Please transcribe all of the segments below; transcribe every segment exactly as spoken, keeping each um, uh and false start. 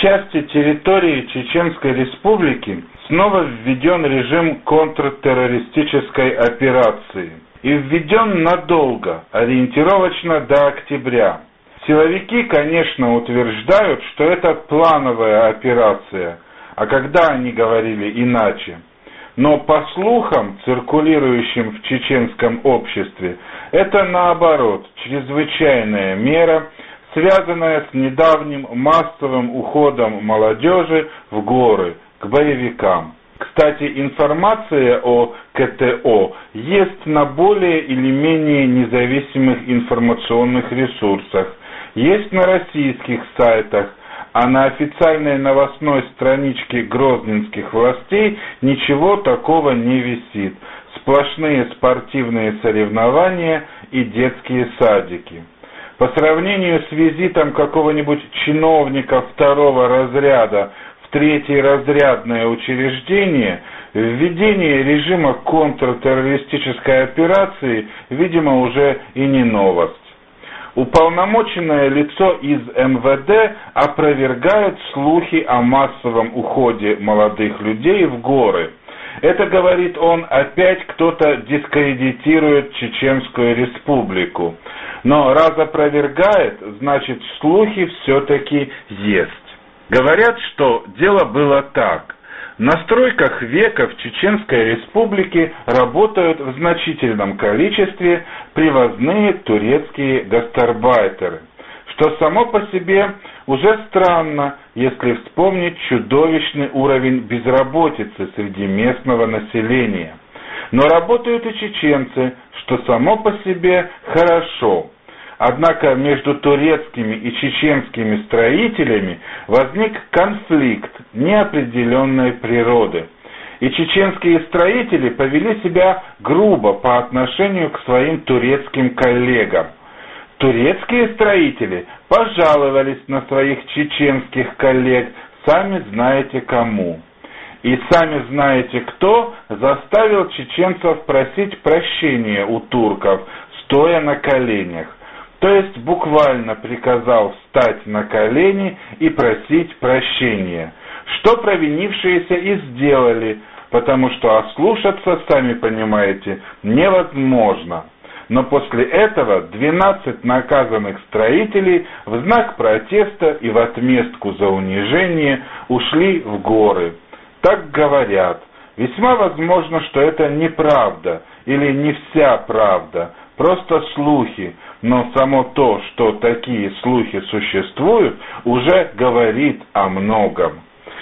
части территории Чеченской Республики снова введен режим контртеррористической операции. И введен надолго, ориентировочно до октября. Силовики, конечно, утверждают, что это плановая операция, а когда они говорили иначе? Но по слухам, циркулирующим в чеченском обществе, это наоборот, чрезвычайная мера, связанная с недавним массовым уходом молодежи в горы, к боевикам. Кстати, информация о КТО есть на более или менее независимых информационных ресурсах, есть на российских сайтах, а на официальной новостной страничке грозненских властей ничего такого не висит. Сплошные спортивные соревнования и детские садики. По сравнению с визитом какого-нибудь чиновника второго разряда в третье разрядное учреждение, введение режима контртеррористической операции, видимо, уже и не новость. Уполномоченное лицо из эм вэ дэ опровергает слухи о массовом уходе молодых людей в горы. Это, говорит он, опять кто-то дискредитирует Чеченскую Республику. Но раз опровергает, значит слухи все-таки есть. Говорят, что дело было так. На стройках века в Чеченской Республике работают в значительном количестве привозные турецкие гастарбайтеры, что само по себе уже странно, если вспомнить чудовищный уровень безработицы среди местного населения. Но работают и чеченцы, что само по себе хорошо. Однако между турецкими и чеченскими строителями возник конфликт неопределенной природы. И чеченские строители повели себя грубо по отношению к своим турецким коллегам. Турецкие строители пожаловались на своих чеченских коллег, сами знаете кому. И сами знаете кто заставил чеченцев просить прощения у турков, стоя на коленях. То есть буквально приказал встать на колени и просить прощения, что провинившиеся и сделали, потому что ослушаться, сами понимаете, невозможно. Но после этого двенадцать наказанных строителей в знак протеста и в отместку за унижение ушли в горы. Так говорят. Весьма возможно, что это неправда или не вся правда, просто слухи, но само то, что такие слухи существуют, уже говорит о многом.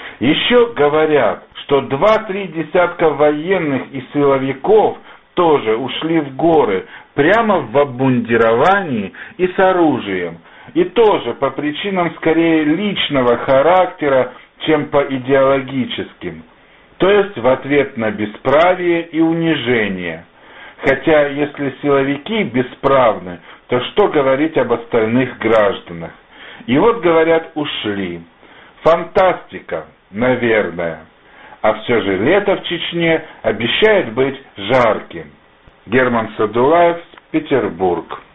Еще говорят, что два-три десятка военных и силовиков тоже ушли в горы, прямо в обмундировании и с оружием, и тоже по причинам скорее личного характера, чем по идеологическим, то есть в ответ на бесправие и унижение. Хотя, если силовики бесправны, то что говорить об остальных гражданах? И вот, говорят, ушли. Фантастика, наверное. А все же лето в Чечне обещает быть жарким. Герман Садулаев, Петербург.